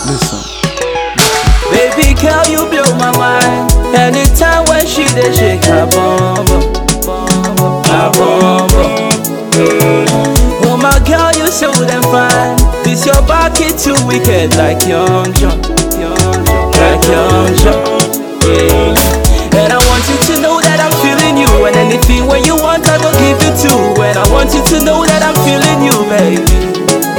Listen. Baby girl, you blow my mind. Anytime when she dey shake her bum bum, her bum bum. Oh my girl, you so damn fine. This your back it too wicked like Young John, like Young John. Yeah. And I want you to know that I'm feeling you, and anything when you want I will give you too. And I want you to know that I'm feeling you, baby.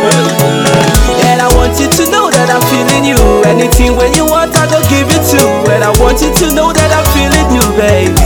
And I want you to know that I'm feeling you. Anything when you want I will give you too. And I want you to know that I'm feeling you, baby.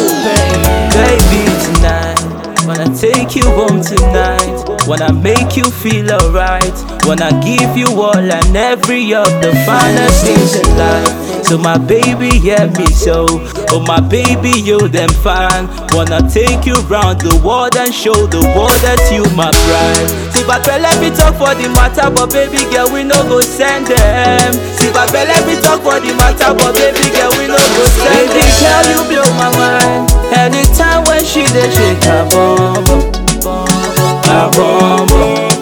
Baby, tonight wanna take you home tonight. Wanna make you feel alright. Wanna give you all and every of the finest things in life. So my baby, hear me so. Oh my baby, you them fine. Wanna take you round the world and show the world that you my pride. See but let me talk for the matter, but baby girl we no go send them. See but let me talk for the matter, but baby girl we no go send them. Baby girl you blow my mind. Anytime when she dey shake her bum bum, her bum bum.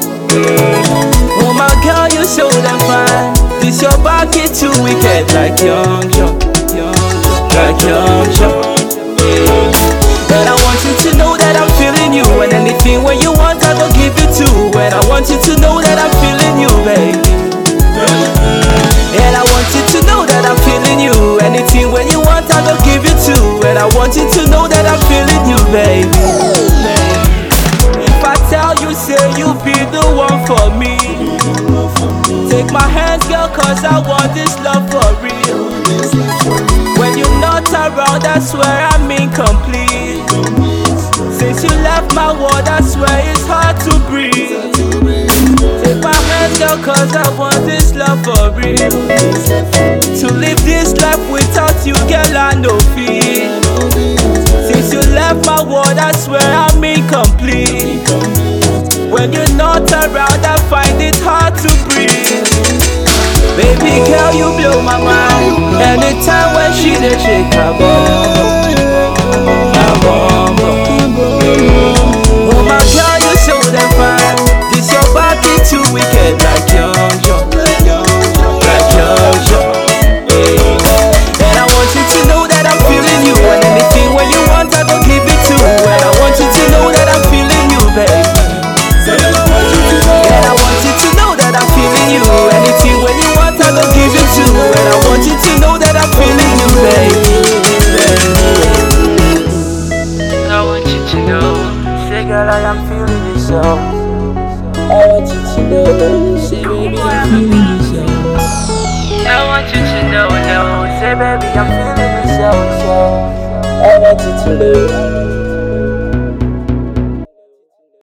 Oh my girl, you so damn fine. This your back it too wicked like Young John, like Young John. Yeah. And I want you to know that I'm feeling you, and anything when you want I will give you too. And I want you to know that I'm feeling you, baby. And I want you to know that I'm feeling you. Anything when you want I will give you too. And I want you to know that I'm feeling you, baby. If I tell you, say you be the one for me. Take my hands, girl, cause I want this love for real. When you're not around, I swear I'm incomplete. Since you left my world, I swear it's hard to breathe. Take my hands, girl, cause I want this love for real. To live this life without you, girl, I no feel. Since you left my world, I swear I'm incomplete. When you're not around, I find it hard to breathe. Baby girl, you blow my mind. Anytime when she dey shake her bum bum. Oh my girl, you so damn fine. This your body too wicked like Young John, like Young John. And I want you to know that I'm feeling you, and anything when you want I will give it to. And I want you to know that I'm feeling you, baby. And I want you to know that I'm feeling you. Anything when you want I will give it to. And I want you to know that I'm feeling you, baby. I want you to know, say girl I am feeling you so. I want you to know, say baby I'm feeling you so. I want you to know, say baby I'm feeling you so. I want you to know.